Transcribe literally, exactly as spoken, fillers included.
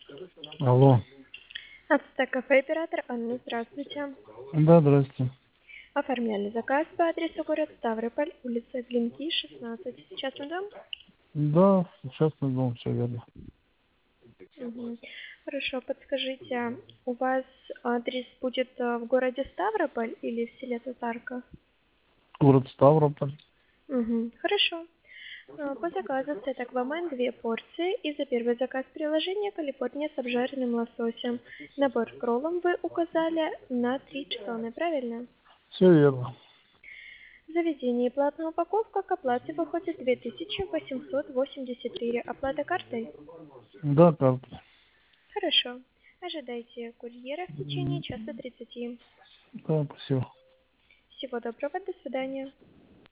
Алло. Ацтек кафе, оператор Анна, здравствуйте. Да, здрасте. Оформляли заказ по адресу город Ставрополь, улица Глинки, шестнадцать. Сейчас мы дом? Да, сейчас на дом, все верно. Угу. Хорошо, подскажите, у вас адрес будет э, в городе Ставрополь или в селе Татарка? Город Ставрополь. Угу. Хорошо. Э, По заказу сет аквамен две порции и за первый заказ приложения Калифорния с обжаренным лососем. Набор с кроллом вы указали на три часовны, правильно? Все верно. В заведении платная упаковка к оплате выходит две тысячи восемьсот восемьдесят четыре. Оплата картой? Да, карта. Хорошо. Ожидайте курьера в течение М, часа тридцати. Да, спасибо. Всего доброго, до свидания.